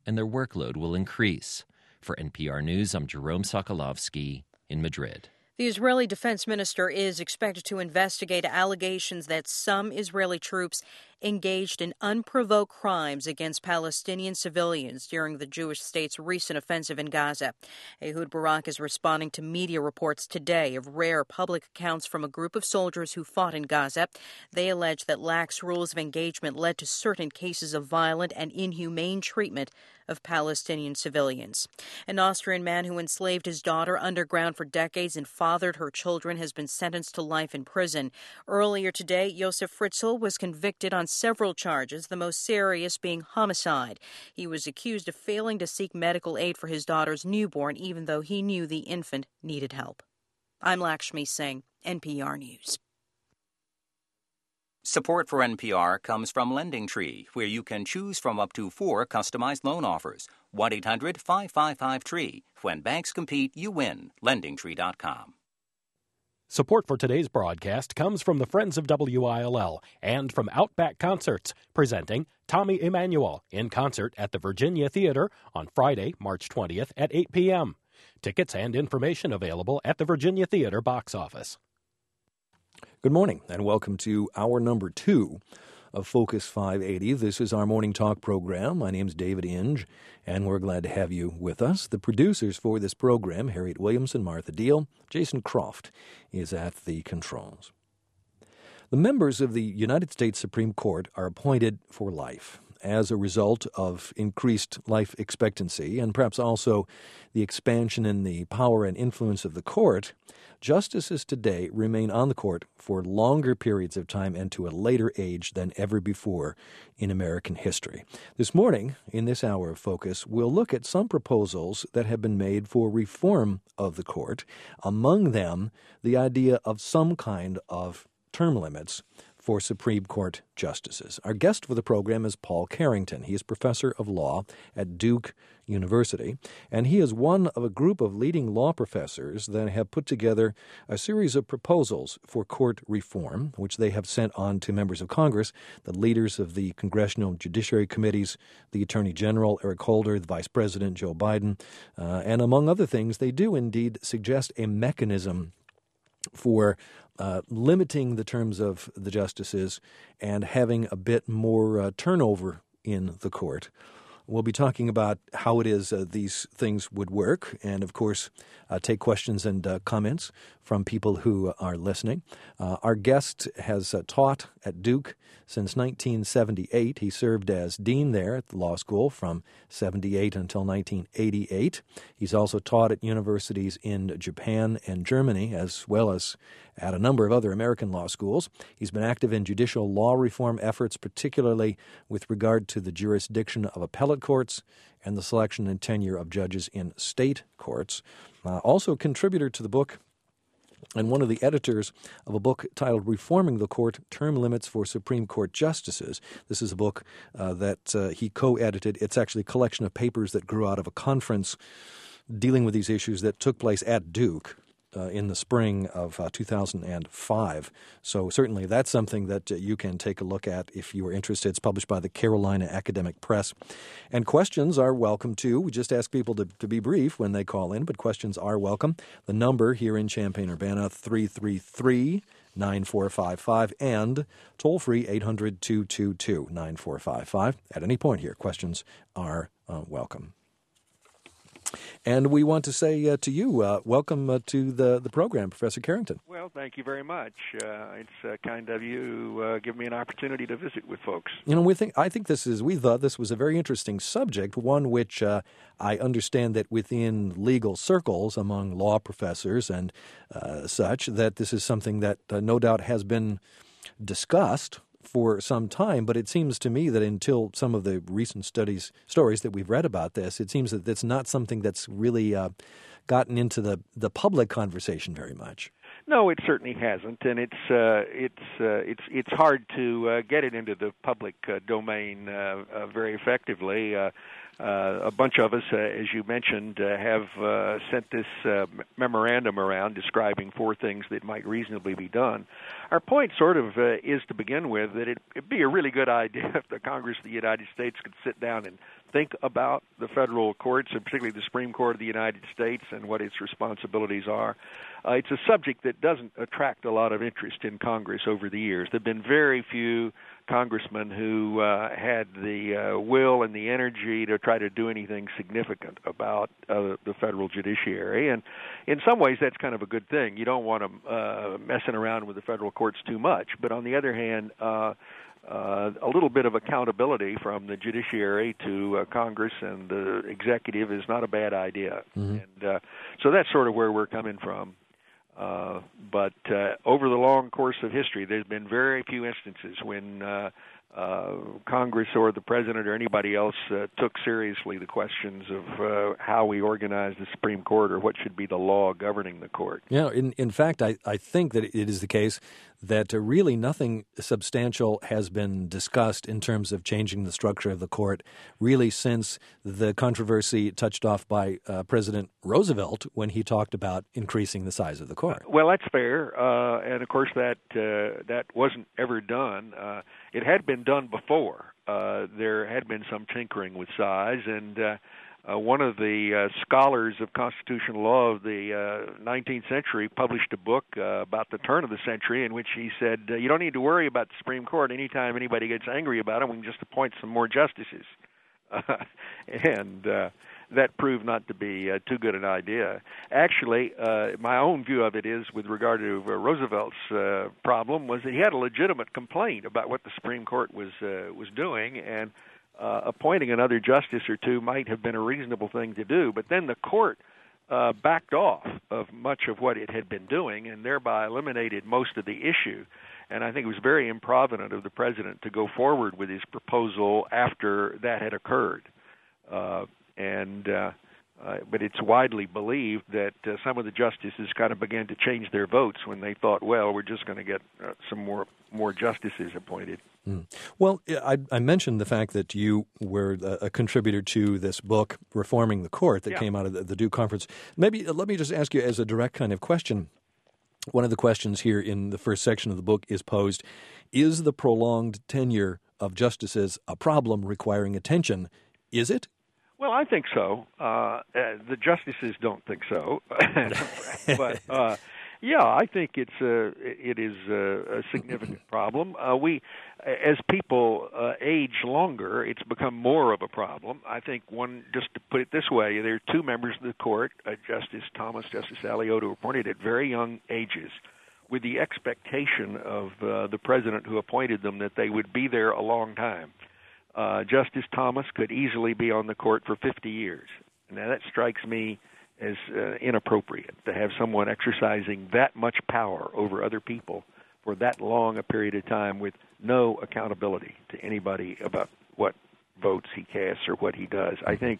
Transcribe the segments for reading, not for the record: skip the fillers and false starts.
and their workload will increase. For NPR News, I'm Jerome Sokolovsky in Madrid. The Israeli defense minister is expected to investigate allegations that some Israeli troops engaged in unprovoked crimes against Palestinian civilians during the Jewish state's recent offensive in Gaza. Ehud Barak is responding to media reports today of rare public accounts from a group of soldiers who fought in Gaza. They allege that lax rules of engagement led to certain cases of violent and inhumane treatment of Palestinian civilians. An Austrian man who enslaved his daughter underground for decades and fathered her children has been sentenced to life in prison. Earlier today, Josef Fritzl was convicted on several charges, the most serious being homicide. He was accused of failing to seek medical aid for his daughter's newborn, even though he knew the infant needed help. I'm Lakshmi Singh, NPR News. Support for NPR comes from LendingTree, where you can choose from up to 4 customized loan offers. 1-800-555-TREE. When banks compete, you win. LendingTree.com. Support for today's broadcast comes from the Friends of WILL and from Outback Concerts, presenting Tommy Emmanuel in concert at the Virginia Theater on Friday, March 20th at 8 p.m. Tickets and information available at the Virginia Theater box office. Good morning, and welcome to hour number 2 of Focus 580. This is our morning talk program. My name is David Inge, and we're glad to have you with us. The producers for this program, Harriet Williamson, Martha Deal, Jason Croft is at the controls. The members of the United States Supreme Court are appointed for life as a result of increased life expectancy and perhaps also the expansion in the power and influence of the court. Justices today remain on the court for longer periods of time and to a later age than ever before in American history. This morning, in this hour of focus, we'll look at some proposals that have been made for reform of the court. Among them, the idea of some kind of term limits for Supreme Court justices. Our guest for the program is Paul Carrington. He is professor of law at Duke University, and he is one of a group of leading law professors that have put together a series of proposals for court reform, which they have sent on to members of Congress, the leaders of the Congressional Judiciary Committees, the Attorney General, Eric Holder, the Vice President, Joe Biden, and among other things, they do indeed suggest a mechanism for limiting the terms of the justices and having a bit more turnover in the court. We'll be talking about how it is these things would work and, of course, take questions and comments from people who are listening. Our guest has taught at Duke since 1978. He served as dean there at the law school from 78 until 1988. He's also taught at universities in Japan and Germany, as well as at a number of other American law schools. He's been active in judicial law reform efforts, particularly with regard to the jurisdiction of appellate courts and the selection and tenure of judges in state courts. Also a contributor to the book and one of the editors of a book titled Reforming the Court, Term Limits for Supreme Court Justices. This is a book that he co-edited. It's actually a collection of papers that grew out of a conference dealing with these issues that took place at Duke in the spring of 2005. So certainly that's something that you can take a look at if you are interested. It's published by the Carolina Academic Press. And questions are welcome, too. We just ask people to be brief when they call in, but questions are welcome. The number here in Champaign-Urbana, 333-9455, and toll-free 800-222-9455. At any point here, questions are welcome. And we want to say to you, welcome to the program, Professor Carrington. Well, thank you very much. It's kind of you give me an opportunity to visit with folks. You know, we thought this was a very interesting subject, one which I understand that within legal circles among law professors and such, that this is something that no doubt has been discussed for some time, but it seems to me that until some of the recent stories that we've read about this, it seems that it's not something that's really gotten into the public conversation very much. No, it certainly hasn't, and it's hard to get it into the public domain very effectively. A bunch of us, as you mentioned, have sent this memorandum around describing 4 things that might reasonably be done. Our point sort of is to begin with that it'd be a really good idea if the Congress of the United States could sit down and think about the federal courts, and particularly the Supreme Court of the United States and what its responsibilities are. It's a subject that doesn't attract a lot of interest in Congress over the years. There have been very few congressmen who had the will and the energy to try to do anything significant about the federal judiciary. And in some ways, that's kind of a good thing. You don't want them messing around with the federal courts too much. But on the other hand, a little bit of accountability from the judiciary to Congress and the executive is not a bad idea. Mm-hmm. And so that's sort of where we're coming from. But over the long course of history, there's been very few instances when Congress or the President or anybody else took seriously the questions of how we organize the Supreme Court or what should be the law governing the court. Yeah, in fact, I think that it is the case that really nothing substantial has been discussed in terms of changing the structure of the court really since the controversy touched off by President Roosevelt when he talked about increasing the size of the court. Well, that's fair, and of course that wasn't ever done. It had been done before. There had been some tinkering with size, and one of the scholars of constitutional law of the 19th century published a book about the turn of the century in which he said, you don't need to worry about the Supreme Court. Anytime anybody gets angry about it, we can just appoint some more justices. And that proved not to be too good an idea. Actually, my own view of it is, with regard to Roosevelt's problem, was that he had a legitimate complaint about what the Supreme Court was doing, and appointing another justice or two might have been a reasonable thing to do. But then the court backed off of much of what it had been doing and thereby eliminated most of the issue. And I think it was very improvident of the president to go forward with his proposal after that had occurred. But it's widely believed that some of the justices kind of began to change their votes when they thought, well, we're just going to get some more justices appointed. Mm. Well, I mentioned the fact that you were a contributor to this book, Reforming the Court, that came out of the Duke Conference. Maybe let me just ask you as a direct kind of question. One of the questions here in the first section of the book is posed, is the prolonged tenure of justices a problem requiring attention? Is it? Well, I think so. The justices don't think so, but I think it is a significant problem. As people age longer, it's become more of a problem. I think just to put it this way, there are two members of the court, Justice Thomas, Justice Alioto, who were appointed at very young ages, with the expectation of the president who appointed them that they would be there a long time. Justice Thomas could easily be on the court for 50 years. Now, that strikes me as inappropriate, to have someone exercising that much power over other people for that long a period of time with no accountability to anybody about what votes he casts or what he does. I think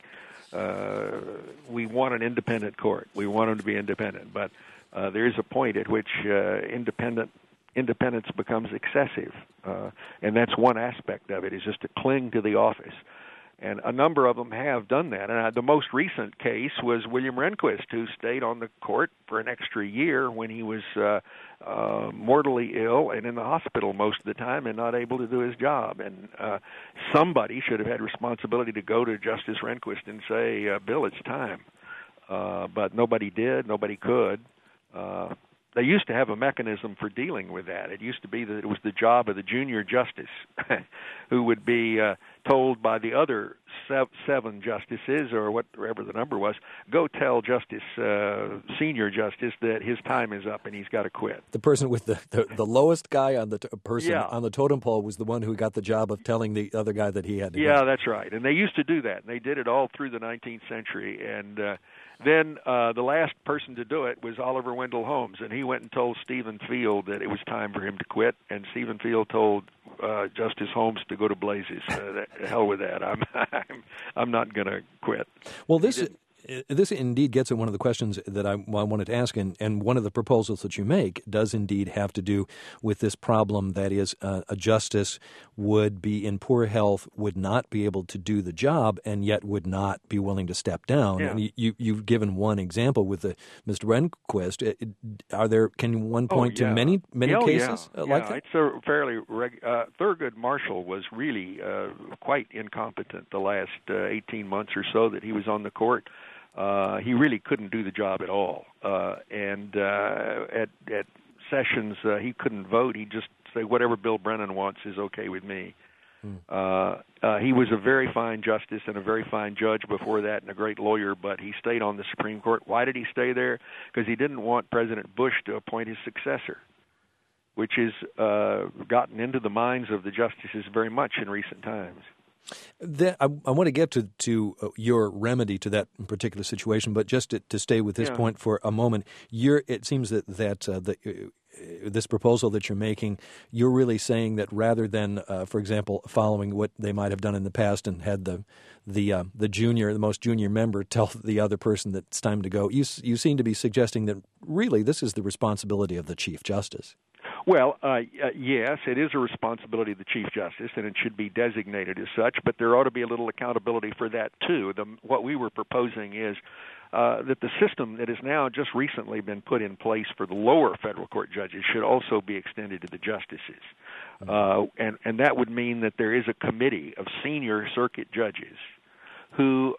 we want an independent court. We want them to be independent. But there is a point at which independence becomes excessive, and that's one aspect of it, is just to cling to the office. And a number of them have done that. And the most recent case was William Rehnquist, who stayed on the court for an extra year when he was mortally ill and in the hospital most of the time and not able to do his job. And somebody should have had responsibility to go to Justice Rehnquist and say, Bill, it's time. But nobody did. Nobody could. They used to have a mechanism for dealing with that. It used to be that it was the job of the junior justice who would be told by the other seven justices, or whatever the number was, go tell senior justice that his time is up and he's got to quit. The person with the lowest guy on the on the totem pole was the one who got the job of telling the other guy that he had to go. That's right. And they used to do that. And they did it all through the 19th century. And then the last person to do it was Oliver Wendell Holmes, and he went and told Stephen Field that it was time for him to quit, and Stephen Field told Justice Holmes to go to blazes. Hell with that. I'm not going to quit. Well, this This indeed gets at one of the questions that I wanted to ask, and one of the proposals that you make does indeed have to do with this problem, that is, a justice would be in poor health, would not be able to do the job, and yet would not be willing to step down. Yeah. And you've given one example with Mr. Rehnquist. Can one point to many cases like that? It's a fairly Thurgood Marshall was really quite incompetent the last 18 months or so that he was on the court. He really couldn't do the job at all. And at sessions, he couldn't vote. He'd just say, whatever Bill Brennan wants is okay with me. He was a very fine justice and a very fine judge before that and a great lawyer, but he stayed on the Supreme Court. Why did he stay there? Because he didn't want President Bush to appoint his successor, which has gotten into the minds of the justices very much in recent times. I want to get to your remedy to that particular situation, but just to stay with this point for a moment, it seems that this proposal that you're making, you're really saying that rather than, for example, following what they might have done in the past and had the most junior member tell the other person that it's time to go, you seem to be suggesting that really this is the responsibility of the Chief Justice. Well, yes, it is a responsibility of the Chief Justice, and it should be designated as such, but there ought to be a little accountability for that, too. What we were proposing is that the system that has now just recently been put in place for the lower federal court judges should also be extended to the justices. And that would mean that there is a committee of senior circuit judges who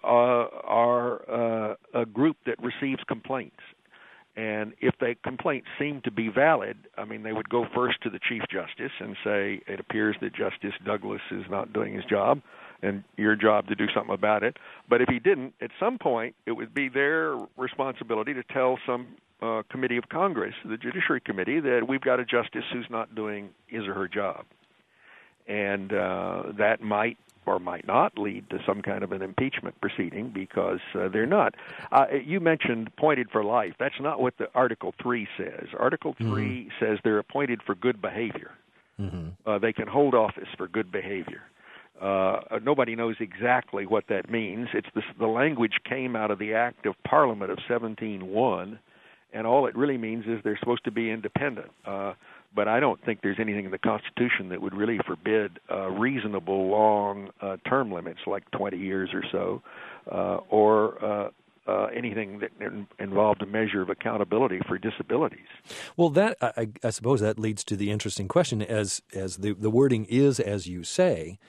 are a group that receives complaints. And if the complaints seem to be valid, I mean, they would go first to the Chief Justice and say, it appears that Justice Douglas is not doing his job, and your job to do something about it. But if he didn't, at some point, it would be their responsibility to tell some committee of Congress, the Judiciary Committee, that we've got a justice who's not doing his or her job. And that might or might not lead to some kind of an impeachment proceeding because they're not. You mentioned appointed for life. That's not what the Article 3 says. Article 3 says they're appointed for good behavior. They can hold office for good behavior. Nobody knows exactly what that means. It's the language came out of the Act of Parliament of 1701, and all it really means is they're supposed to be independent. But I don't think there's anything in the Constitution that would really forbid reasonable long term limits like 20 years or so, or anything that involved a measure of accountability for disabilities. Well, that I suppose that leads to the interesting question. As the wording is, as you say,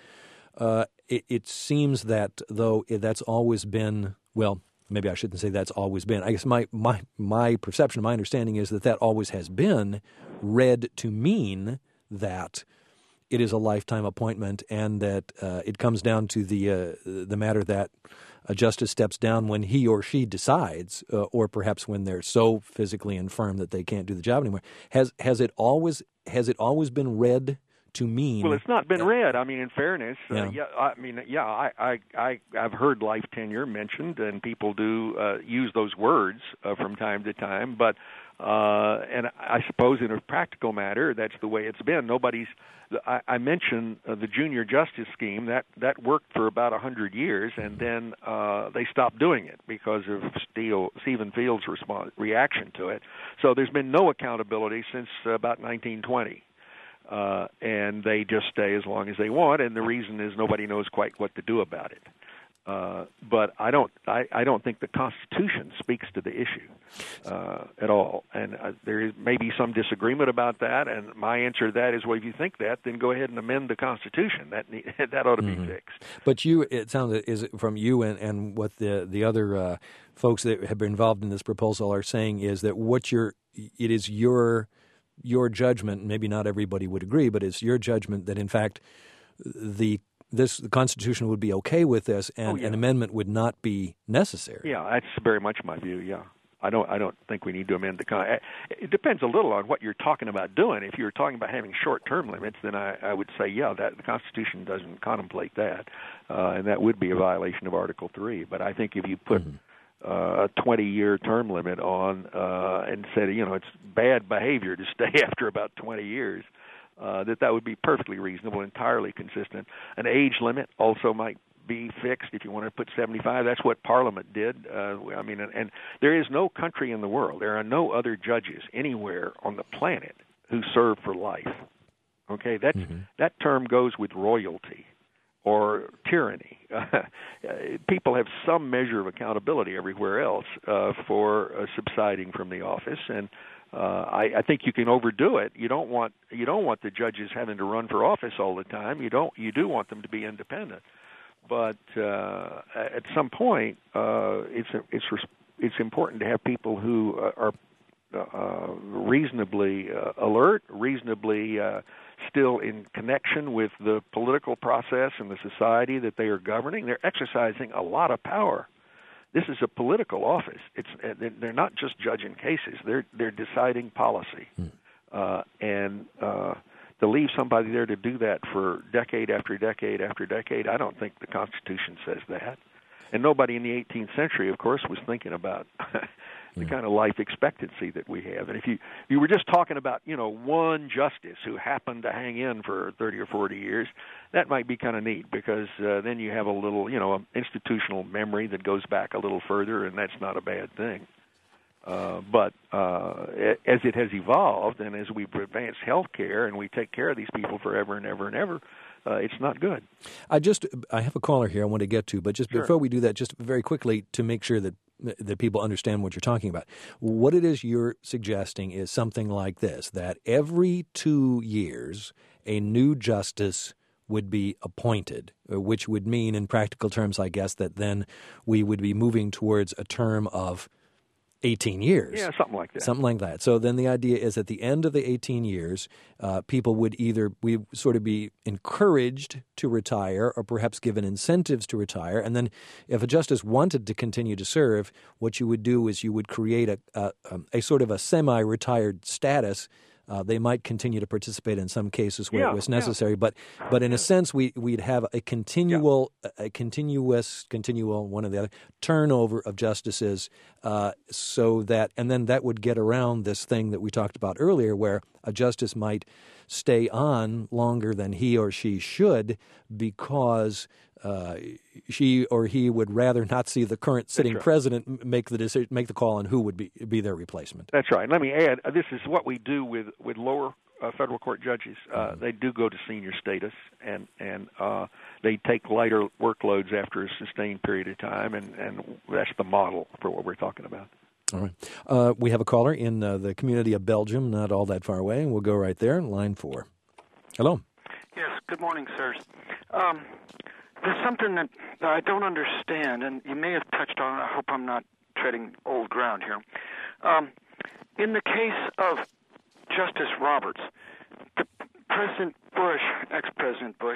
it seems that though that's always been, well, maybe I shouldn't say that's always been. I guess my perception, my understanding is that always has been read to mean that it is a lifetime appointment, and that it comes down to the matter that a justice steps down when he or she decides, or perhaps when they're so physically infirm that they can't do the job anymore. Has it always been read to mean? Well, it's not been read. I mean, in fairness, I've heard life tenure mentioned, and people do use those words from time to time. But and I suppose in a practical matter, that's the way it's been. I mentioned the junior justice scheme that worked for about 100 years, and then they stopped doing it because of Stephen Field's reaction to it. So there's been no accountability since about 1920. And they just stay as long as they want, and the reason is nobody knows quite what to do about it. But I don't think the Constitution speaks to the issue at all, and there is maybe some disagreement about that. And my answer to that is, well, if you think that, then go ahead and amend the Constitution. That ought to be fixed. But it sounds is from you and what the other folks that have been involved in this proposal are saying is that it is your judgment, maybe not everybody would agree, but it's your judgment that in fact the Constitution would be okay with this, and an amendment would not be necessary. Yeah, that's very much my view. Yeah, I don't think we need to amend the Constitution. It depends a little on what you're talking about doing. If you're talking about having short-term limits, then I would say that the Constitution doesn't contemplate that, and that would be a violation of Article 3. But I think if you put a 20-year term limit on and said, it's bad behavior to stay after about 20 years, that would be perfectly reasonable, entirely consistent. An age limit also might be fixed, if you want to put 75, that's what Parliament did. I mean, and there is no country in the world, there are no other judges anywhere on the planet who serve for life. Okay, that term goes with royalty or tyranny. People have some measure of accountability everywhere else for subsiding from the office, and I think you can overdo it. You don't want the judges having to run for office all the time. You do want them to be independent, but at some point, it's important to have people who are reasonably alert, reasonably still in connection with the political process and the society that they are governing. They're exercising a lot of power. This is a political office. They're not just judging cases. They're deciding policy, and to leave somebody there to do that for decade after decade after decade, I don't think the Constitution says that. And nobody in the 18th century, of course, was thinking about the kind of life expectancy that we have. And if you were just talking about, one justice who happened to hang in for 30 or 40 years, that might be kind of neat, because then you have a little, institutional memory that goes back a little further, and that's not a bad thing. But as it has evolved, and as we've advanced health care and we take care of these people forever and ever and ever, it's not good. I have a caller here I want to get to, but just before we do that, just very quickly to make sure that people understand what you're talking about. What it is you're suggesting is something like this, that every 2 years a new justice would be appointed, which would mean in practical terms, I guess, that then we would be moving towards a term of 18 years. Yeah, something like that. Something like that. So then the idea is at the end of the 18 years, people would we sort of be encouraged to retire or perhaps given incentives to retire. And then if a justice wanted to continue to serve, what you would do is you would create a sort of a semi-retired status. They might continue to participate in some cases where it was necessary, but in a sense, we'd have a continuous, one or the other, turnover of justices, so that, and then that would get around this thing that we talked about earlier, where a justice might stay on longer than he or she should because she or he would rather not see the current sitting president make the decision, make the call on who would be their replacement. That's right. Let me add, this is what we do with lower federal court judges. They do go to senior status, and they take lighter workloads after a sustained period of time, and that's the model for what we're talking about. All right. We have a caller in the community of Belgium, not all that far away, and we'll go right there, line 4. Hello. Yes, good morning, sirs. There's something that I don't understand, and you may have touched on it. I hope I'm not treading old ground here. In the case of Justice Roberts, the President Bush, ex-President Bush,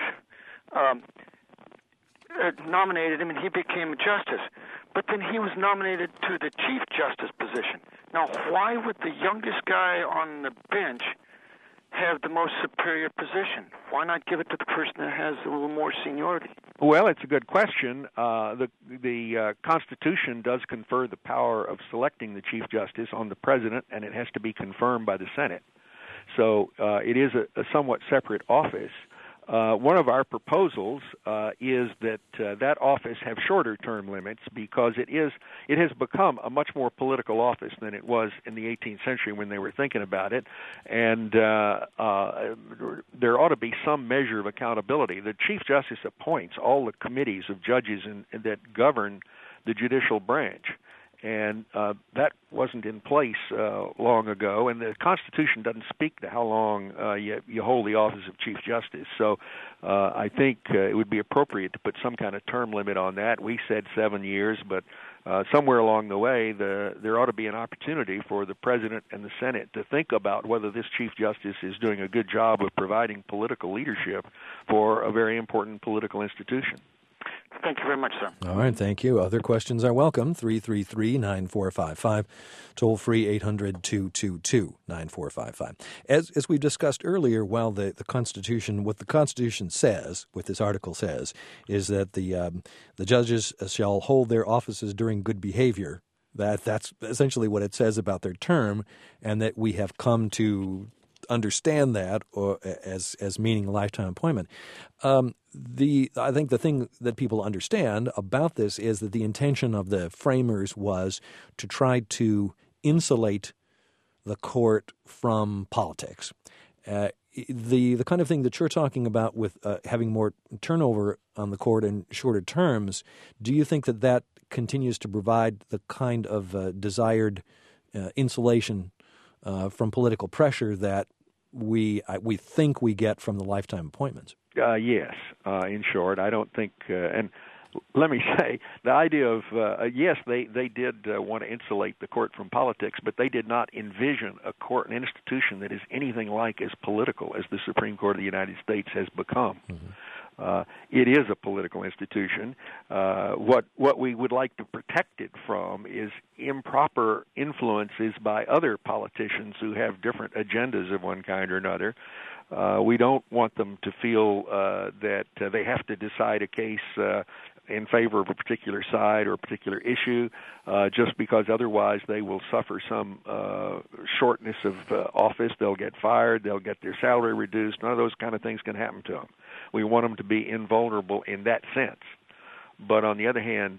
nominated him, and he became a justice. But then he was nominated to the Chief Justice position. Now, why would the youngest guy on the bench have the most superior position? Why not give it to the person that has a little more seniority? Well, it's a good question. The Constitution does confer the power of selecting the Chief Justice on the President, and it has to be confirmed by the Senate. So it is a somewhat separate office. One of our proposals is that that office have shorter term limits, because it has become a much more political office than it was in the 18th century when they were thinking about it, and there ought to be some measure of accountability. The Chief Justice appoints all the committees of judges that govern the judicial branch. And that wasn't in place long ago, and the Constitution doesn't speak to how long you hold the office of Chief Justice. So I think it would be appropriate to put some kind of term limit on that. We said 7 years, but somewhere along the way, there ought to be an opportunity for the President and the Senate to think about whether this Chief Justice is doing a good job of providing political leadership for a very important political institution. Thank you very much, sir. All right, thank you. Other questions are welcome. 333-9455. Toll free 800-222-9455. As we discussed earlier, while the Constitution, what the Constitution says, what this article says, is that the judges shall hold their offices during good behavior. That's essentially what it says about their term, and that we have come to understand that or as meaning a lifetime appointment. I think the thing that people understand about this is that the intention of the framers was to try to insulate the court from politics. The kind of thing that you're talking about with having more turnover on the court in shorter terms, do you think that continues to provide the kind of desired insulation from political pressure that we think we get from the lifetime appointments? Yes. In short, I don't think, and let me say, the idea of, yes, they did want to insulate the court from politics, but they did not envision a court, an institution that is anything like as political as the Supreme Court of the United States has become. Mm-hmm. It is a political institution. What we would like to protect it from is improper influences by other politicians who have different agendas of one kind or another. We don't want them to feel that they have to decide a case in favor of a particular side or a particular issue just because otherwise they will suffer some shortness of office. They'll get fired. They'll get their salary reduced. None of those kind of things can happen to them. We want them to be invulnerable in that sense. But on the other hand,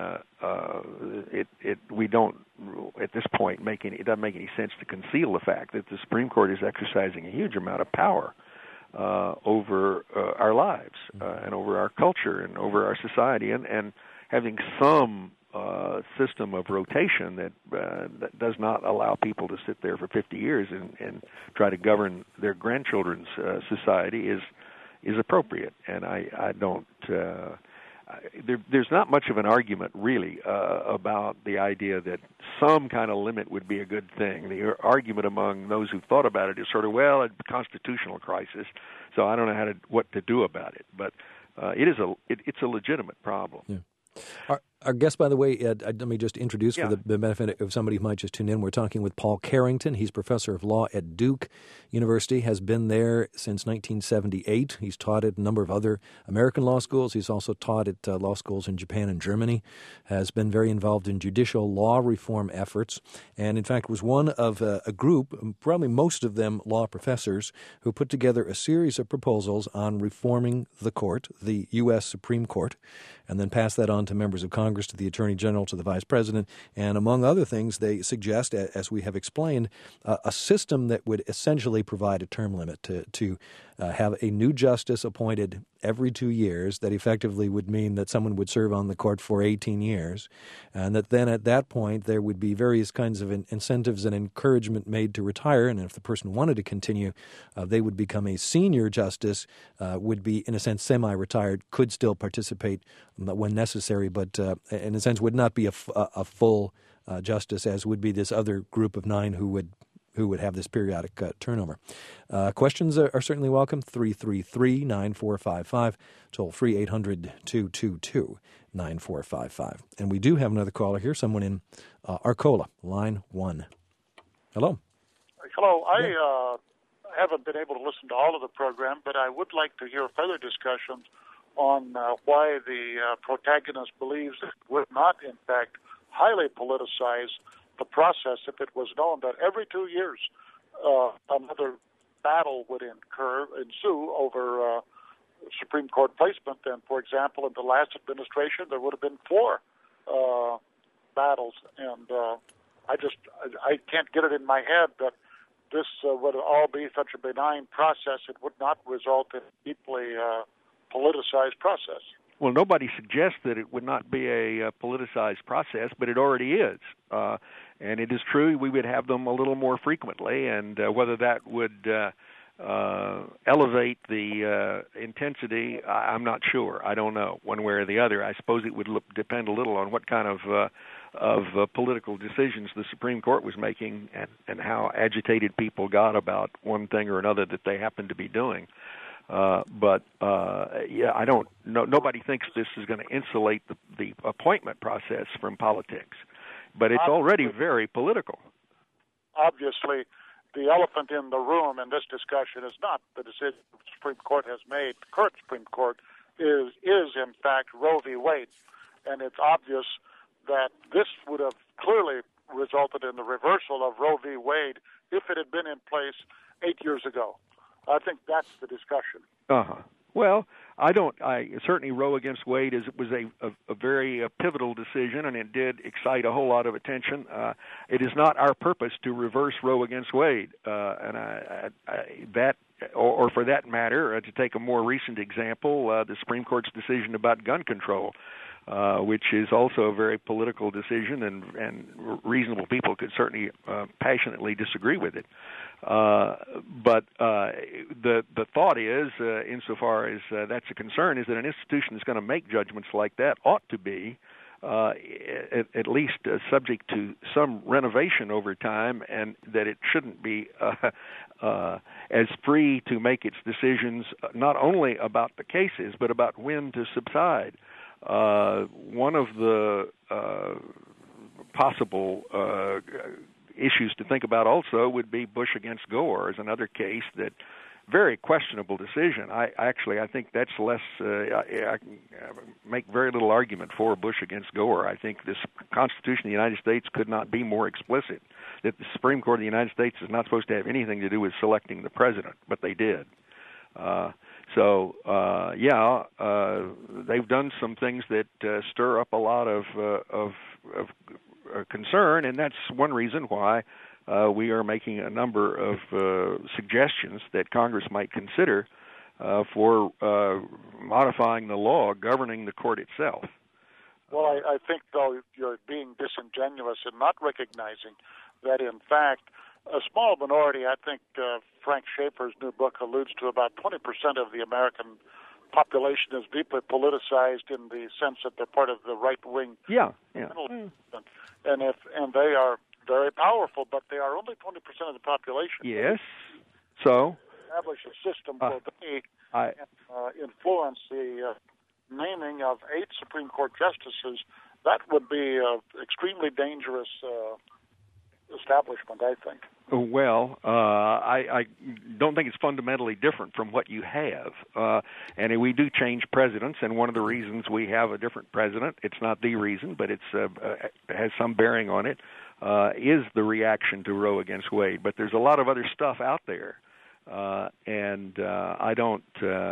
we don't at this point it doesn't make any sense to conceal the fact that the Supreme Court is exercising a huge amount of power over our lives and over our culture and over our society, and having some system of rotation that does not allow people to sit there for 50 years and try to govern their grandchildren's society is appropriate. And I don't. There's not much of an argument, really, about the idea that some kind of limit would be a good thing. The argument among those who've thought about it is sort of, well, it's a constitutional crisis, so I don't know what to do about it. But it's a legitimate problem. Yeah. Our guest, by the way, let me just introduce for the benefit of somebody who might just tune in. We're talking with Paul Carrington. He's professor of law at Duke University, has been there since 1978. He's taught at a number of other American law schools. He's also taught at law schools in Japan and Germany, has been very involved in judicial law reform efforts, and in fact was one of a group, probably most of them law professors, who put together a series of proposals on reforming the court, the U.S. Supreme Court, and then pass that on to members of Congress, to the Attorney General, to the Vice President, and among other things, they suggest, as we have explained, a system that would essentially provide a term limit to have a new justice appointed every 2 years. That effectively would mean that someone would serve on the court for 18 years, and that then at that point there would be various kinds of incentives and encouragement made to retire, and if the person wanted to continue, they would become a senior justice, would be, in a sense, semi-retired, could still participate when necessary, but in a sense would not be a full justice, as would be this other group of 9 who would have this periodic turnover. Questions are certainly welcome. 333-9455, toll free 800-222-9455. And we do have another caller here, someone in Arcola, line 1. Hello. Hello. I haven't been able to listen to all of the program, but I would like to hear further discussions on why the protagonist believes it would not, in fact, highly politicize the process if it was known that every 2 years another battle would ensue over Supreme Court placement. And, for example, in the last administration, there would have been 4 battles. And I can't get it in my head that this would all be such a benign process. It would not result in a deeply politicized process. Well, nobody suggests that it would not be a politicized process, but it already is. And it is true we would have them a little more frequently, and whether that would elevate the intensity, I'm not sure. I don't know, one way or the other. I suppose it would depend a little on what kind of political decisions the Supreme Court was making and how agitated people got about one thing or another that they happened to be doing. I don't know. Nobody thinks this is going to insulate the appointment process from politics, but it's already very political. Obviously, the elephant in the room in this discussion is not the decision the Supreme Court has made. The current Supreme Court is in fact Roe v. Wade, and it's obvious that this would have clearly resulted in the reversal of Roe v. Wade if it had been in place 8 years ago. I think that's the discussion. Well, I certainly Roe against Wade was a very pivotal decision, and it did excite a whole lot of attention. It is not our purpose to reverse Roe against Wade, or for that matter, to take a more recent example, the Supreme Court's decision about gun control, which is also a very political decision, and reasonable people could certainly passionately disagree with it. But the thought is, insofar as that's a concern, is that an institution that's going to make judgments like that ought to be at least subject to some renovation over time, and that it shouldn't be as free to make its decisions not only about the cases but about when to subside. One of the possible issues to think about also would be Bush against Gore as another case that very questionable decision. I think that's less. I can make very little argument for Bush against Gore. I think this Constitution of the United States could not be more explicit that the Supreme Court of the United States is not supposed to have anything to do with selecting the president, but they did. They've done some things that stir up a lot of concern, and that's one reason why we are making a number of suggestions that Congress might consider for modifying the law governing the court itself. Well, I think, though, you're being disingenuous in not recognizing that, in fact, a small minority, I think Frank Schaeffer's new book alludes to about 20% of the American population is deeply politicized in the sense that they're part of the right-wing. Yeah. And they are very powerful, but they are only 20% of the population. Yes. So establish a system where they influence the naming of 8 Supreme Court justices. That would be an extremely dangerous establishment, I think. Well, I don't think it's fundamentally different from what you have. And we do change presidents, and one of the reasons we have a different president, it's not the reason, but it has some bearing on it, is the reaction to Roe against Wade. But there's a lot of other stuff out there, and I don't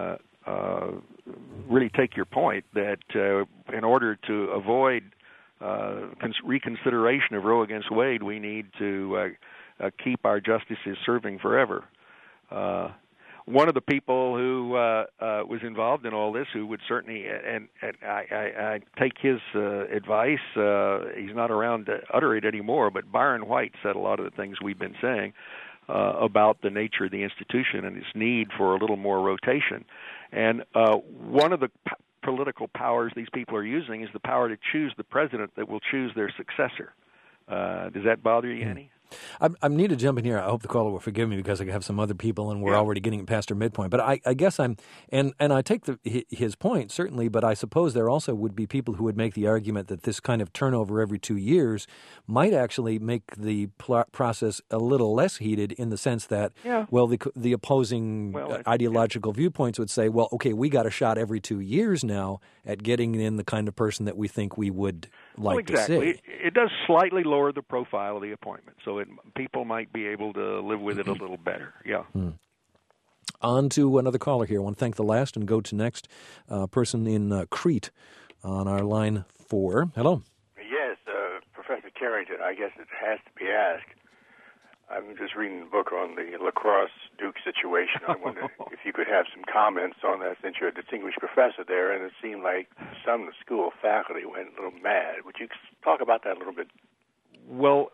really take your point that in order to avoid reconsideration of Roe against Wade, we need to keep our justices serving forever. One of the people who was involved in all this, who would certainly, and I take his advice, he's not around to utter it anymore, but Byron White said a lot of the things we've been saying about the nature of the institution and its need for a little more rotation. And one of the political powers these people are using is the power to choose the president that will choose their successor. Does that bother you, Annie? I need to jump in here. I hope the caller will forgive me because I have some other people and we're already getting past our midpoint. But I guess and I take his point, certainly, but I suppose there also would be people who would make the argument that this kind of turnover every 2 years might actually make the process a little less heated in the sense that, the opposing ideological viewpoints would say, well, okay, we got a shot every 2 years now at getting in the kind of person that we think we would like to see. It does slightly lower the profile of the appointment, so people might be able to live with it a little better. Yeah. On to another caller here. I want to thank the last and go to next person in Crete on our line 4. Hello. Yes, Professor Carrington, I guess it has to be asked. I'm just reading the book on the lacrosse Duke situation. I wonder if you could have some comments on that, since you're a distinguished professor there, and it seemed like some of the school faculty went a little mad. Would you talk about that a little bit? Well,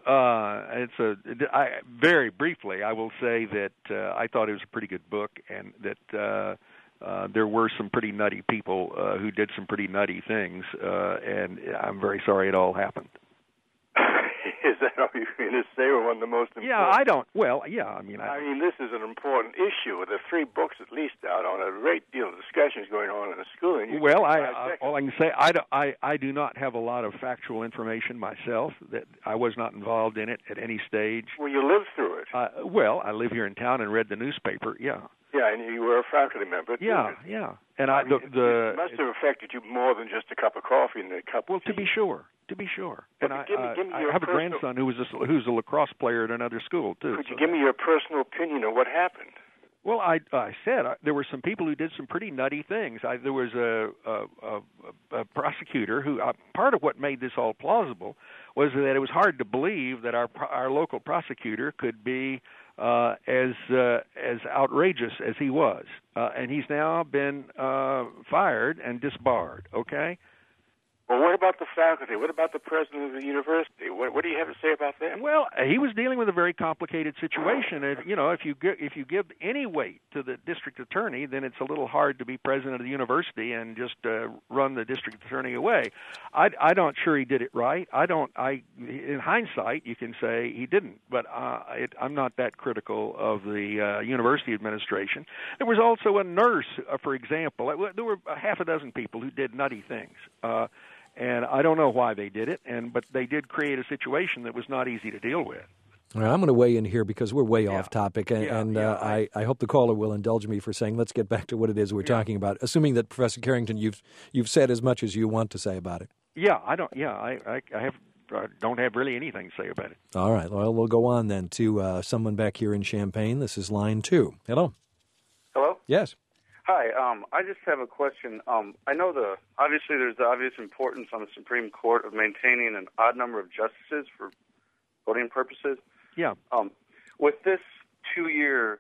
very briefly, I will say that I thought it was a pretty good book, and that there were some pretty nutty people who did some pretty nutty things, and I'm very sorry it all happened. Is that all you're going to say, or one of the most important? Yeah, I don't. Well, yeah, I mean, this is an important issue. There are 3 books at least out on a great deal of discussions going on in the school. And all I can say, I do not have a lot of factual information myself. That I was not involved in it at any stage. Well, you lived through it. I live here in town and read the newspaper. Yeah. Yeah, and you were a faculty member. Yeah. And it must have affected you more than just a cup of coffee and a cup of tea. To be sure. To be sure. Well, And give me I your have a personal... grandson who's a lacrosse player at another school, too. Could you give me your personal opinion of what happened? Well, I said there were some people who did some pretty nutty things. There was a prosecutor who part of what made this all plausible was that it was hard to believe that our local prosecutor could be as outrageous as he was, and he's now been fired and disbarred. Okay. Well, what about the faculty? What about the president of the university? What do you have to say about that? Well, he was dealing with a very complicated situation. And, if you give any weight to the district attorney, then it's a little hard to be president of the university and just run the district attorney away. I'm not sure he did it right. In hindsight, you can say he didn't, but I'm not that critical of the university administration. There was also a nurse, for example. There were half a dozen people who did nutty things. And I don't know why they did it, but they did create a situation that was not easy to deal with. All right, I'm going to weigh in here because we're way off topic, I hope the caller will indulge me for saying let's get back to what it is we're talking about, assuming that, Professor Carrington, you've said as much as you want to say about it. Yeah, I don't have really anything to say about it. All right, well, we'll go on then to someone back here in Champaign. This is line 2. Hello. Hello? Yes. Hi, I just have a question. I know obviously there's the obvious importance on the Supreme Court of maintaining an odd number of justices for voting purposes. Yeah. With this 2-year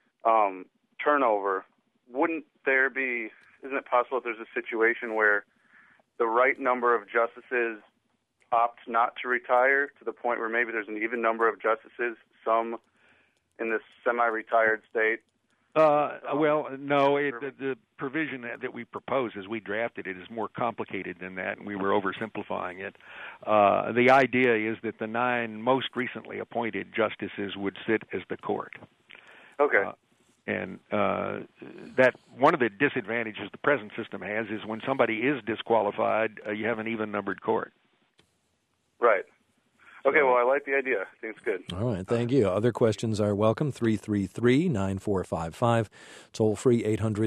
turnover, isn't it possible that there's a situation where the right number of justices opt not to retire to the point where maybe there's an even number of justices, some in this semi-retired state? Well, no, the provision that we propose as we drafted it is more complicated than that, and we were oversimplifying it. The idea is that the 9 most recently appointed justices would sit as the court. Okay. And that one of the disadvantages the present system has is when somebody is disqualified, you have an even-numbered court. Right. Okay, well, I like the idea. I think it's good. All right, thank you. Other questions are welcome, 333-9455. Toll-free,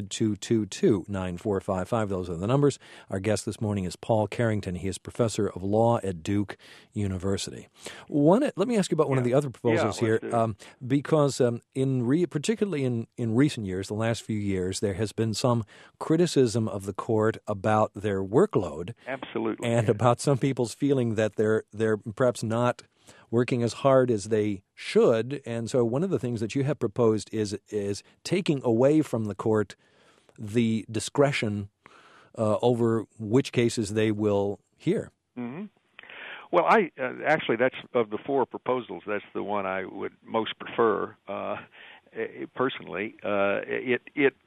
800-222-9455. Those are the numbers. Our guest this morning is Paul Carrington. He is professor of law at Duke University. Let me ask you about one of the other proposals here, because particularly in recent years, the last few years, there has been some criticism of the court about their workload. Absolutely. And about some people's feeling that they're perhaps not working as hard as they should. And so one of the things that you have proposed is taking away from the court the discretion over which cases they will hear. Mm-hmm. Well, actually, that's of the 4 proposals, that's the one I would most prefer personally. A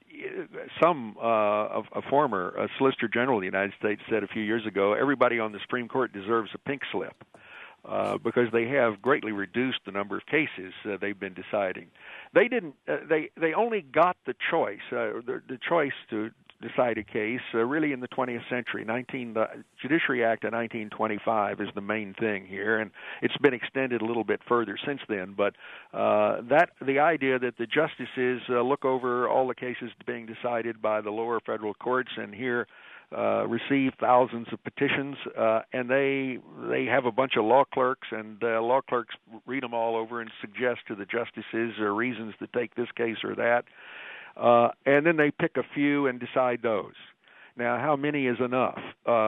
former Solicitor General of the United States said a few years ago, everybody on the Supreme Court deserves a pink slip. Because they have greatly reduced the number of cases they've been deciding. They didn't. They only got the choice, the choice to decide a case, really in the 20th century. The Judiciary Act of 1925 is the main thing here, and it's been extended a little bit further since then. But the idea that the justices look over all the cases being decided by the lower federal courts and here receive thousands of petitions, and they have a bunch of law clerks, and law clerks read them all over and suggest to the justices reasons to take this case or that, and then they pick a few and decide those. Now, how many is enough?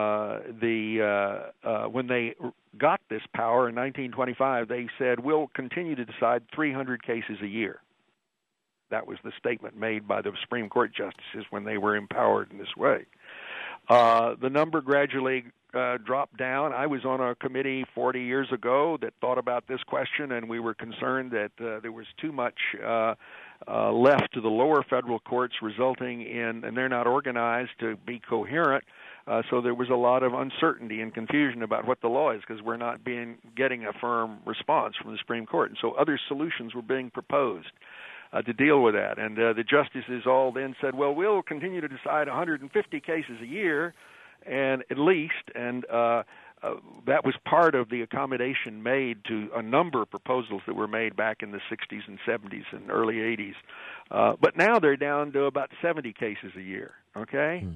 When they got this power in 1925, they said, we'll continue to decide 300 cases a year. That was the statement made by the Supreme Court justices when they were empowered in this way. The number gradually dropped down. I was on a committee 40 years ago that thought about this question, and we were concerned that there was too much left to the lower federal courts, resulting in, and they're not organized to be coherent, so there was a lot of uncertainty and confusion about what the law is because we're not getting a firm response from the Supreme Court. And so other solutions were being proposed to deal with that. And the justices all then said, well, we'll continue to decide 150 cases a year, and at least, and that was part of the accommodation made to a number of proposals that were made back in the 60s and 70s and early 80s. But now they're down to about 70 cases a year, okay? Mm-hmm.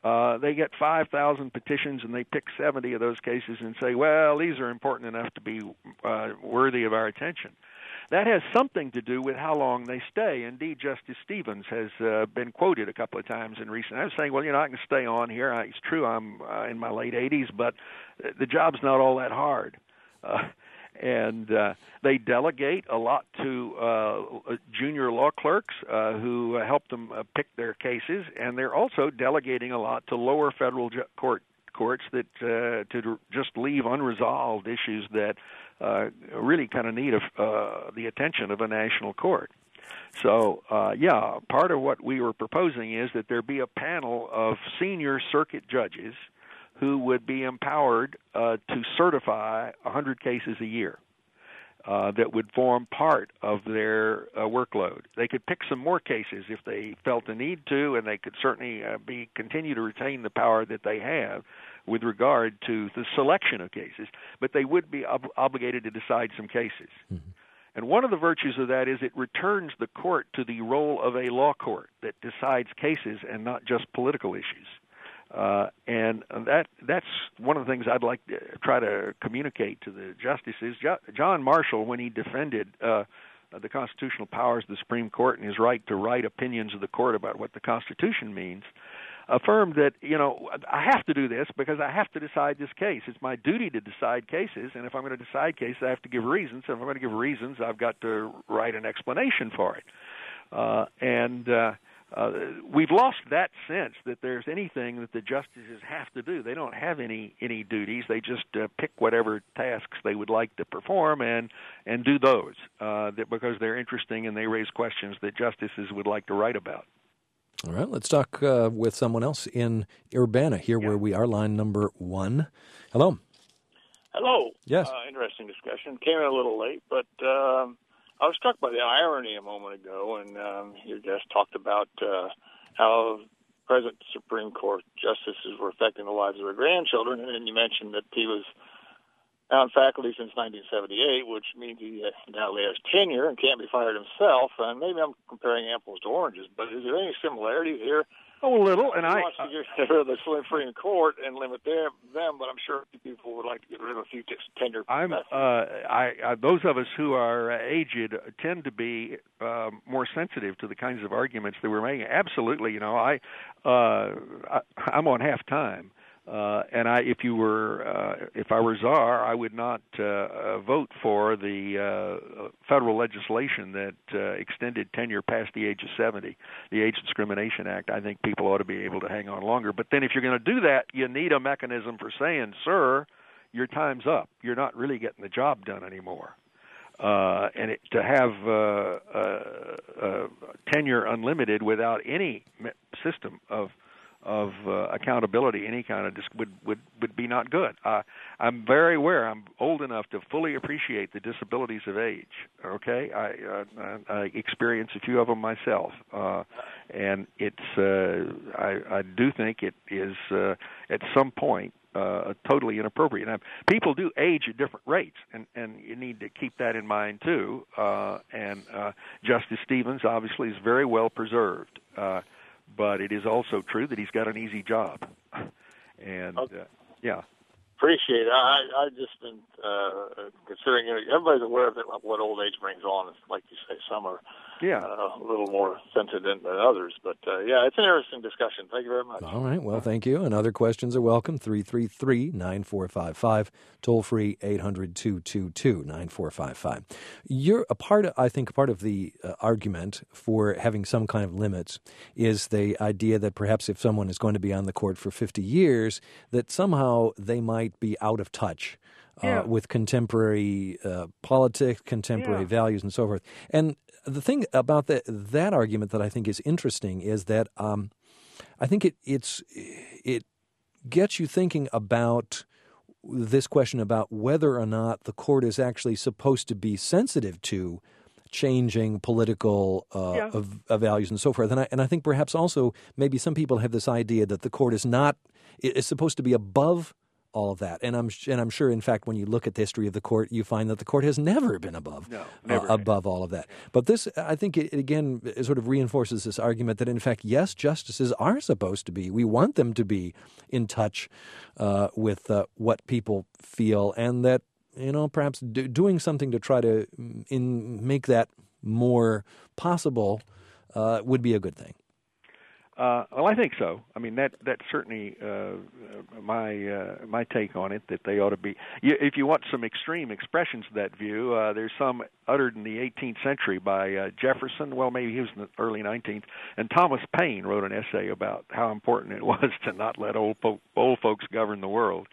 they get 5,000 petitions and they pick 70 of those cases and say, well, these are important enough to be worthy of our attention. That has something to do with how long they stay. Indeed, Justice Stevens has been quoted a couple of times in recent. I was saying, well, I can stay on here. It's true I'm in my late 80s, but the job's not all that hard. And they delegate a lot to junior law clerks who help them pick their cases, and they're also delegating a lot to lower federal courts that to just leave unresolved issues that really kind of need the attention of a national court. So, part of what we were proposing is that there be a panel of senior circuit judges who would be empowered to certify 100 cases a year that would form part of their workload. They could pick some more cases if they felt the need to, and they could certainly continue to retain the power that they have with regard to the selection of cases, but they would be obligated to decide some cases. Mm-hmm. And one of the virtues of that is it returns the court to the role of a law court that decides cases and not just political issues. And that's one of the things I'd like to try to communicate to the justices. John Marshall, when he defended the constitutional powers of the Supreme Court and his right to write opinions of the court about what the Constitution means, affirmed that, I have to do this because I have to decide this case. It's my duty to decide cases, and if I'm going to decide cases, I have to give reasons. And if I'm going to give reasons, I've got to write an explanation for it. We've lost that sense that there's anything that the justices have to do. They don't have any duties. They just pick whatever tasks they would like to perform and do those because they're interesting and they raise questions that justices would like to write about. All right, let's talk with someone else in Urbana here where we are, line number 1. Hello. Hello. Yes. Interesting discussion. Came in a little late, but I was struck by the irony a moment ago, and you just talked about how present Supreme Court justices were affecting the lives of their grandchildren, and then you mentioned that he was on faculty since 1978, which means he now has tenure and can't be fired himself. And maybe I'm comparing apples to oranges, but is there any similarities here? Oh, a little. And he wants to get rid of the Supreme Court and limit them, but I'm sure people would like to get rid of a few tenure. Those of us who are aged tend to be more sensitive to the kinds of arguments that we're making. Absolutely, I'm on half time. And if I were czar, I would not vote for the federal legislation that extended tenure past the age of 70, the Age Discrimination Act. I think people ought to be able to hang on longer. But then if you're going to do that, you need a mechanism for saying, sir, your time's up. You're not really getting the job done anymore. To have tenure unlimited without any system of accountability, any kind of would be not good. I'm very aware. I'm old enough to fully appreciate the disabilities of age. Okay, I experience a few of them myself, and it's. I do think it is at some point totally inappropriate. Now, people do age at different rates, and you need to keep that in mind too. Justice Stevens obviously is very well preserved. But it is also true that he's got an easy job. And, Appreciate it. I just been considering, everybody's aware of what old age brings on. Like you say, some are a little more sensitive than others. But, it's an interesting discussion. Thank you very much. All right. Well, thank you. And other questions are welcome. 333-9455. Toll free 800-222-9455. You're part of the argument for having some kind of limits is the idea that perhaps if someone is going to be on the court for 50 years, that somehow they might be out of touch with contemporary politics, contemporary values, and so forth. And the thing about that argument that I think is interesting is that I think it gets you thinking about this question about whether or not the court is actually supposed to be sensitive to changing political values and so forth. And I think perhaps also maybe some people have this idea that the court is supposed to be above all of that. And I'm sure, in fact, when you look at the history of the court, you find that the court has never been above all of that. But this, I think, it again sort of reinforces this argument that, in fact, yes, justices are supposed to be. We want them to be in touch with what people feel, and that, perhaps doing something to try to make that more possible would be a good thing. Well, I think so. I mean, that's certainly my take on it, that they ought to be. If you want some extreme expressions of that view, there's some uttered in the 18th century by Jefferson. Well, maybe he was in the early 19th. And Thomas Paine wrote an essay about how important it was to not let old folks govern the world.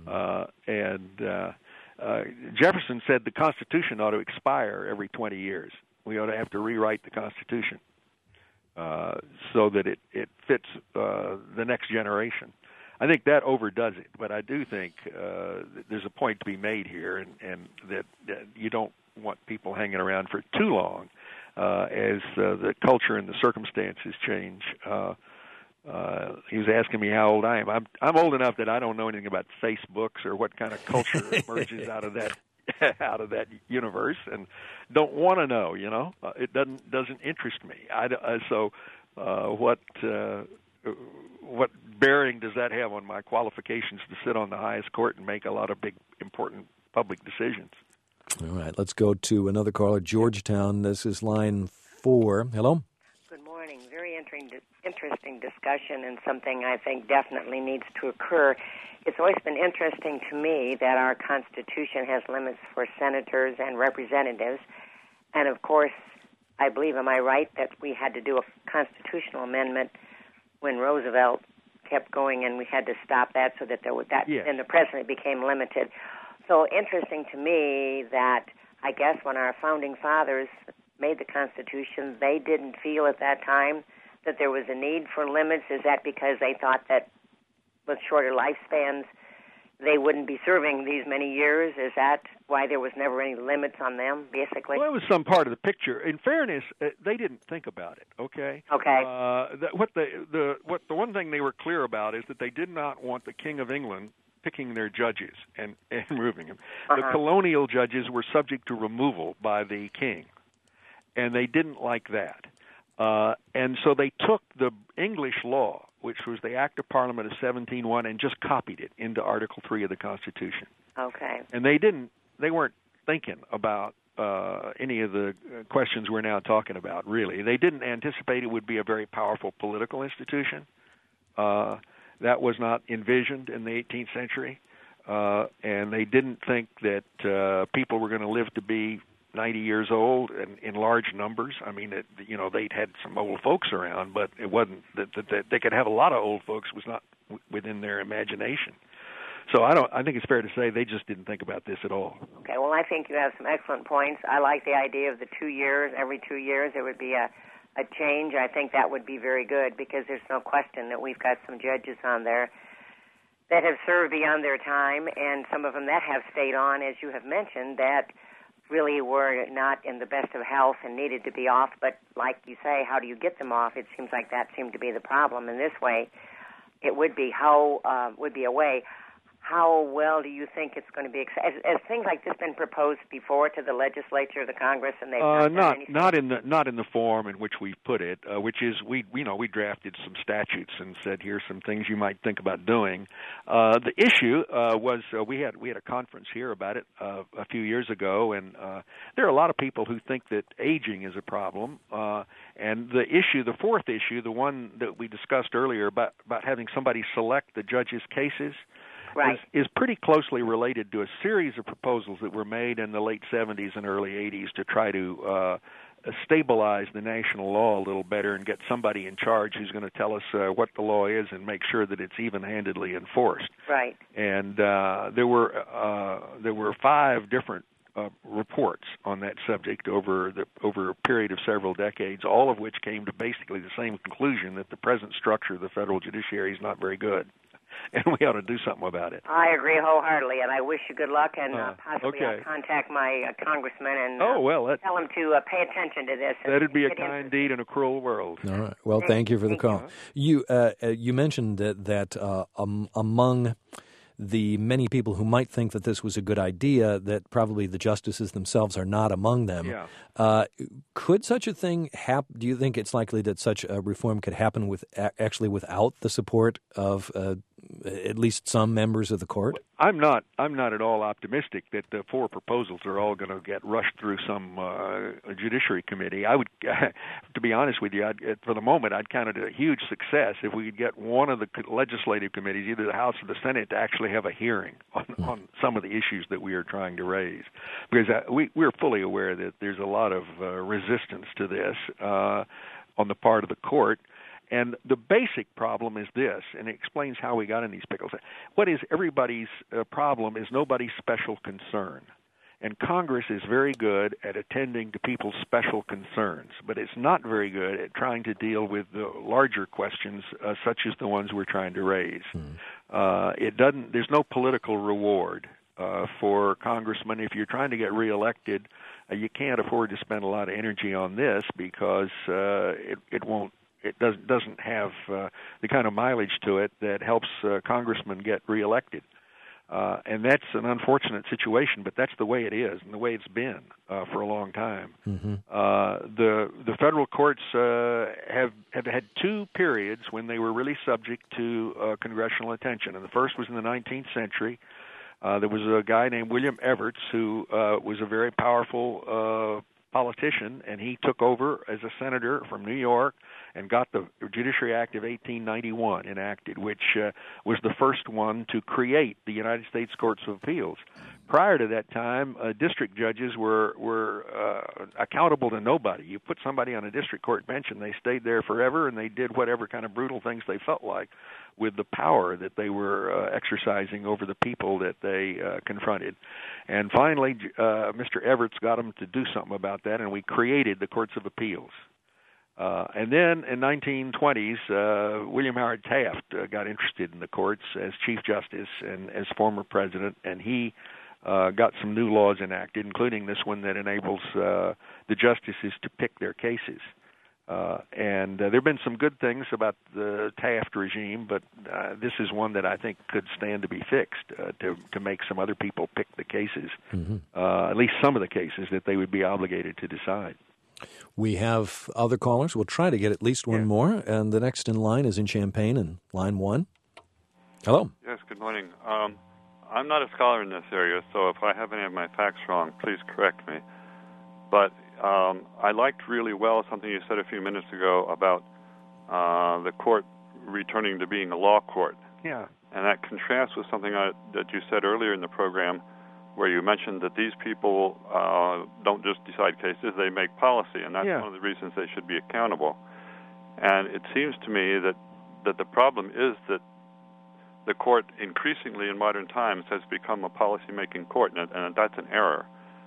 Jefferson said the Constitution ought to expire every 20 years. We ought to have to rewrite the Constitution so that it fits the next generation. I think that overdoes it, but I do think there's a point to be made here, and that you don't want people hanging around for too long as the culture and the circumstances change. He was asking me how old I am. I'm old enough that I don't know anything about Facebooks or what kind of culture emerges out of that universe, and don't want to know. It doesn't interest me. What bearing does that have on my qualifications to sit on the highest court and make a lot of big, important public decisions? All right, let's go to another caller, Georgetown. This is line 4. Hello. Good morning. Very interesting discussion, and something I think definitely needs to occur. It's always been interesting to me that our Constitution has limits for senators and representatives. And, of course, I believe, am I right, that we had to do a constitutional amendment when Roosevelt kept going, and we had to stop that so that and the president became limited. So interesting to me that I guess when our founding fathers made the Constitution, they didn't feel at that time that there was a need for limits. Is that because they thought that with shorter lifespans, they wouldn't be serving these many years? Is that why there was never any limits on them, basically? Well, it was some part of the picture. In fairness, they didn't think about it, okay? Okay. The one thing they were clear about is that they did not want the King of England picking their judges and removing them. The colonial judges were subject to removal by the king, and they didn't like that. And so they took the English law, which was the Act of Parliament of 1701, and just copied it into Article 3 of the Constitution. Okay. And they weren't thinking about any of the questions we're now talking about, really. They didn't anticipate it would be a very powerful political institution. That was not envisioned in the 18th century. And they didn't think that people were going to live to be 90 years old and in large numbers. I mean, they'd had some old folks around, but it wasn't that they could have a lot of old folks was not within their imagination. So I think it's fair to say they just didn't think about this at all. Okay, well, I think you have some excellent points. I like the idea of the 2 years. Every 2 years there would be a change. I think that would be very good, because there's no question that we've got some judges on there that have served beyond their time, and some of them that have stayed on, as you have mentioned, that really were not in the best of health and needed to be off. But like you say, how do you get them off? It seems like that seemed to be the problem. In this way, it would be a way. How well do you think it's going to be? Has things like this been proposed before to the legislature, the Congress, and they've not done anything? Not in the form in which we put it, which is we drafted some statutes and said here's some things you might think about doing. The issue was we had a conference here about it a few years ago, and there are a lot of people who think that aging is a problem. And the fourth issue, the one that we discussed earlier about having somebody select the judges' cases. Right. Is pretty closely related to a series of proposals that were made in the late 70s and early 80s to try to stabilize the national law a little better and get somebody in charge who's going to tell us what the law is and make sure that it's even-handedly enforced. Right. And there were 5 different reports on that subject over a period of several decades, all of which came to basically the same conclusion, that the present structure of the federal judiciary is not very good. And we ought to do something about it. I agree wholeheartedly, and I wish you good luck, and possibly I'll contact my congressman and tell him to pay attention to this. That'd be a kind deed in a cruel world. All right. Well, thank you for the call. You mentioned that among the many people who might think that this was a good idea, that probably the justices themselves are not among them. Yeah. Could such a thing happen? Do you think it's likely that such a reform could happen actually without the support of at least some members of the court? I'm not at all optimistic that the 4 proposals are all going to get rushed through some judiciary committee. I would, to be honest with you, for the moment, I'd count it a huge success if we could get one of the legislative committees, either the House or the Senate, to actually have a hearing on some of the issues that we are trying to raise. Because we're fully aware that there's a lot of resistance to this on the part of the court. And the basic problem is this, and it explains how we got in these pickles. What is everybody's problem is nobody's special concern. And Congress is very good at attending to people's special concerns, but it's not very good at trying to deal with the larger questions, such as the ones we're trying to raise. There's no political reward for congressmen. If you're trying to get reelected, you can't afford to spend a lot of energy on this because it doesn't have the kind of mileage to it that helps congressmen get reelected. And that's an unfortunate situation, but that's the way it is and the way it's been for a long time. The federal courts have had 2 periods when they were really subject to congressional attention. And the first was in the 19th century. There was a guy named William Evarts who was a very powerful politician, and he took over as a senator from New York and got the Judiciary Act of 1891 enacted, which was the first one to create the United States Courts of Appeals. Prior to that time, district judges were accountable to nobody. You put somebody on a district court bench and they stayed there forever, and they did whatever kind of brutal things they felt like with the power that they were exercising over the people that they confronted. And finally, Mr. Evarts got them to do something about that, and we created the Courts of Appeals. And then in 1920s, William Howard Taft got interested in the courts as Chief Justice and as former president, and he got some new laws enacted, including this one that enables the justices to pick their cases. And there have been some good things about the Taft regime, but this is one that I think could stand to be fixed to make some other people pick the cases, at least some of the cases that they would be obligated to decide. We have other callers. We'll try to get at least one more. And the next in line is in Champaign, in line 1. Hello. Yes, good morning. I'm not a scholar in this area, so if I have any of my facts wrong, please correct me. But I liked really well something you said a few minutes ago about the court returning to being a law court. Yeah. And that contrasts with something that you said earlier in the program, where you mentioned that these people don't just decide cases, they make policy, and that's one of the reasons they should be accountable. And it seems to me that the problem is that the court increasingly in modern times has become a policy-making court, and that's an error.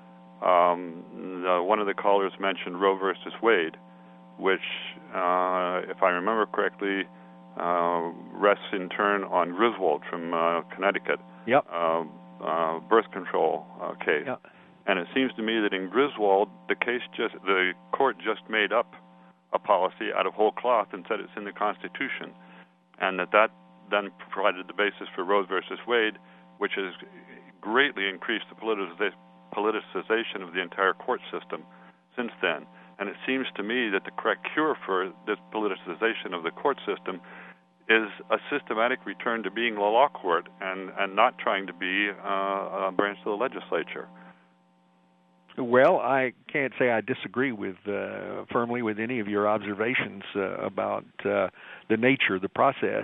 One of the callers mentioned Roe versus Wade, which, if I remember correctly, rests in turn on Griswold from Connecticut. Yep. Birth control case. Yep. And it seems to me that in Griswold, the court just made up a policy out of whole cloth and said it's in the Constitution, and that then provided the basis for Roe versus Wade, which has greatly increased the politicization of the entire court system since then. And it seems to me that the correct cure for this politicization of the court system is a systematic return to being a law court and not trying to be a branch of the legislature. Well, I can't say I disagree firmly with any of your observations about the nature of the process,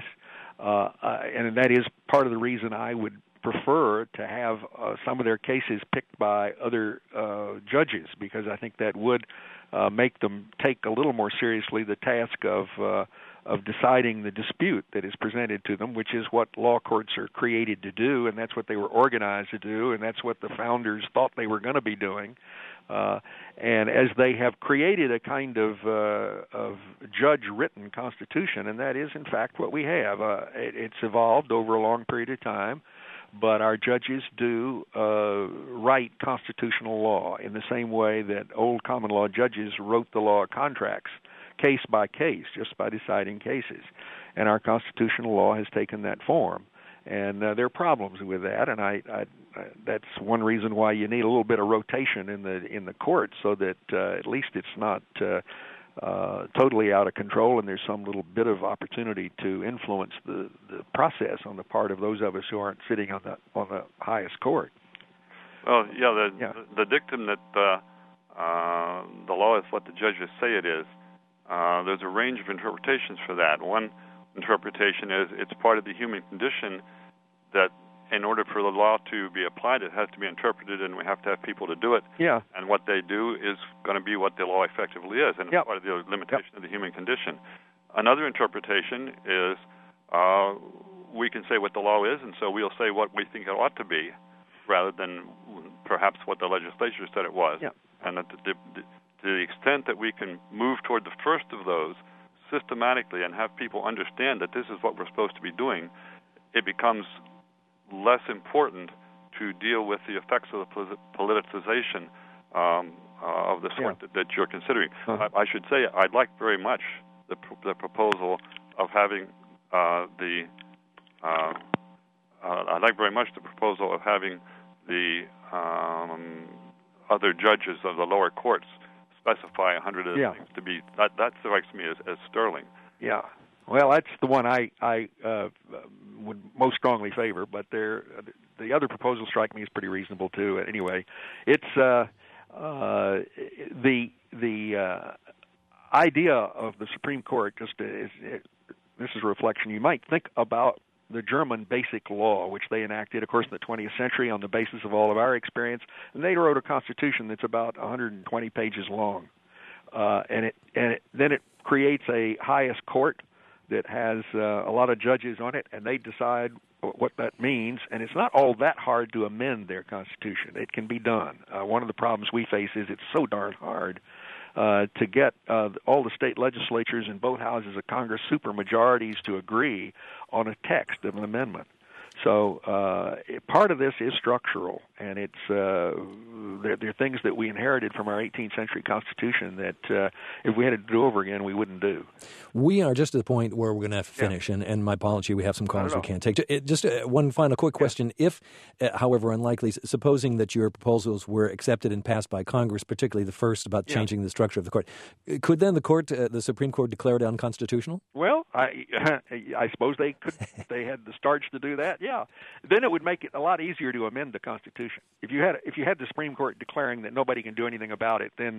and that is part of the reason I would prefer to have some of their cases picked by other judges, because I think that would make them take a little more seriously the task of deciding the dispute that is presented to them, which is what law courts are created to do, and that's what they were organized to do, and that's what the founders thought they were going to be doing. And as they have created a kind of judge-written constitution, and that is, in fact, what we have. It's evolved over a long period of time, but our judges do write constitutional law in the same way that old common law judges wrote the law of contracts, case by case, just by deciding cases. And our constitutional law has taken that form. And there are problems with that, and that's one reason why you need a little bit of rotation in the court, so that at least it's not totally out of control, and there's some little bit of opportunity to influence the process on the part of those of us who aren't sitting on the highest court. Well, the dictum that the law is what the judges say it is. There's a range of interpretations for that. One interpretation is it's part of the human condition that in order for the law to be applied, it has to be interpreted, and we have to have people to do it. Yeah. And what they do is going to be what the law effectively is, and it's part of the limitation of the human condition. Another interpretation is we can say what the law is, and so we'll say what we think it ought to be, rather than perhaps what the legislature said it was. Yeah. And that to the extent that we can move toward the first of those systematically and have people understand that this is what we're supposed to be doing, it becomes less important to deal with the effects of the politicization of the sort that you're considering. I should say I'd like very much the proposal of having the other judges of the lower courts specify 100 of the things to be. That strikes me as sterling. Yeah. Well, that's the one I would most strongly favor, but the other proposals strike me as pretty reasonable too. Anyway, it's the idea of the Supreme Court. This is a reflection. You might think about the German Basic Law, which they enacted, of course, in the 20th century on the basis of all of our experience, and they wrote a constitution that's about 120 pages long, and then it creates a highest court that has a lot of judges on it, and they decide what that means, and it's not all that hard to amend their constitution. It can be done. One of the problems we face is it's so darn hard to get all the state legislatures in both houses of Congress supermajorities to agree on a text of an amendment. So part of this is structural, and it's there are things that we inherited from our 18th century Constitution that if we had to do over again, we wouldn't do. We are just at the point where we're going to have to finish, and my apology, we have some calls we can't take. Just one final quick question. If, however unlikely, supposing that your proposals were accepted and passed by Congress, particularly the first about changing the structure of the court, could then the Supreme Court declare it unconstitutional? Well, I suppose they could. They had the starch to do that. Yeah, then it would make it a lot easier to amend the Constitution. If you had the Supreme Court declaring that nobody can do anything about it, then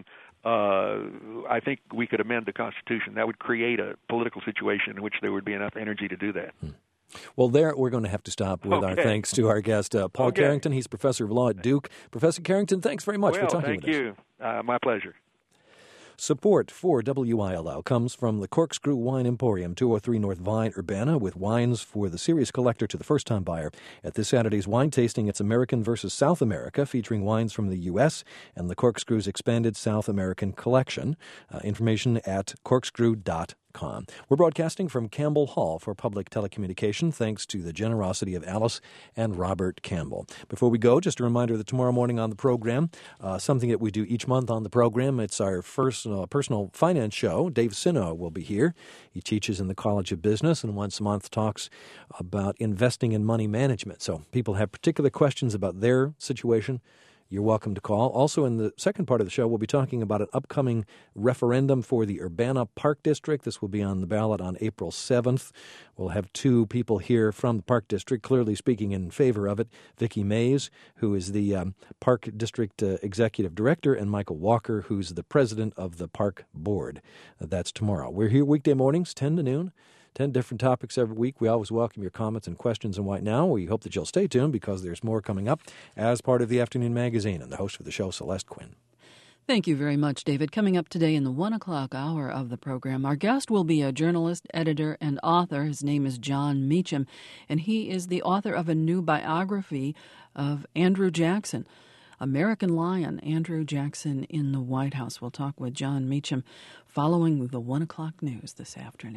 I think we could amend the Constitution. That would create a political situation in which there would be enough energy to do that. Well, there we're going to have to stop with our thanks to our guest, Paul Carrington. He's professor of law at Duke. Professor Carrington, thanks very much for talking with us. Thank you. My pleasure. Support for WILL comes from the Corkscrew Wine Emporium, 203 North Vine, Urbana, with wines for the serious collector to the first-time buyer. At this Saturday's wine tasting, it's American versus South America, featuring wines from the U.S. and the Corkscrew's expanded South American collection. Information at corkscrew.com. We're broadcasting from Campbell Hall for Public Telecommunication, thanks to the generosity of Alice and Robert Campbell. Before we go, just a reminder that tomorrow morning on the program, something that we do each month on the program, it's our first personal finance show. Dave Sino will be here. He teaches in the College of Business and once a month talks about investing in money management. So people have particular questions about their situation, you're welcome to call. Also, in the second part of the show, we'll be talking about an upcoming referendum for the Urbana Park District. This will be on the ballot on April 7th. We'll have two people here from the Park District clearly speaking in favor of it. Vicki Mays, who is the Park District Executive Director, and Michael Walker, who's the President of the Park Board. That's tomorrow. We're here weekday mornings, 10 to noon. 10 different topics every week. We always welcome your comments and questions. And right now, we hope that you'll stay tuned because there's more coming up as part of the Afternoon Magazine. And the host of the show, Celeste Quinn. Thank you very much, David. Coming up today in the 1 o'clock hour of the program, our guest will be a journalist, editor, and author. His name is Jon Meacham, and he is the author of a new biography of Andrew Jackson, American Lion, Andrew Jackson in the White House. We'll talk with Jon Meacham following the 1 o'clock news this afternoon.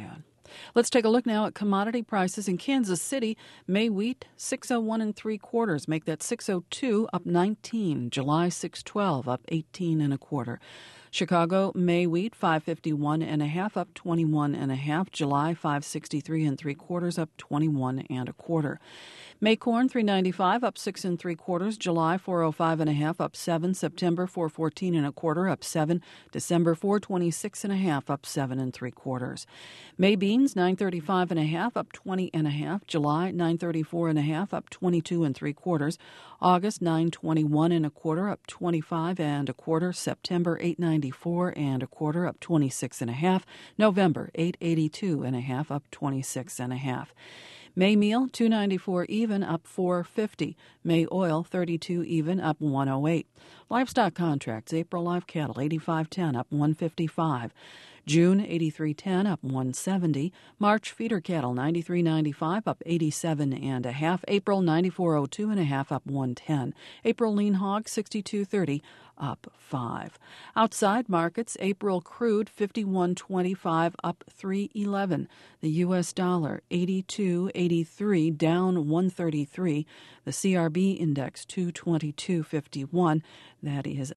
Let's take a look now at commodity prices in Kansas City. May wheat, $6.01 3/4. Make that $6.02, up 19. July 6.12, up 18 1/4. Chicago May wheat, $5.51 1/2, up 21 1/2. July 5.63 3/4, up 21 1/4. May corn $3.95, up 6 3/4. July 4.05 1/2, up 7. September 4.14 1/4, up 7. December 4.26 1/2, up 7 3/4. May beans $9.35 1/2, up 20 1/2. July $9.34 1/2, up 22 3/4. August $9.21 1/4, up 25 1/4. September $8.94 1/4, up 26 1/2. November $8.82 1/2, up 26 1/2. May meal $2.94 even, up 4.50. May oil $32 even, up 1.08. Livestock contracts: April live cattle $85.10, up 1.55. June $83.10, up 1.70. March feeder cattle $93.95, up 87 1/2. April $94.02 1/2, up 1.10. April lean hog $62.30, up 5. Outside markets: April crude $51.25, up 3.11. The U.S. dollar 82.83, down 1.33. The CRB index 222.51. That is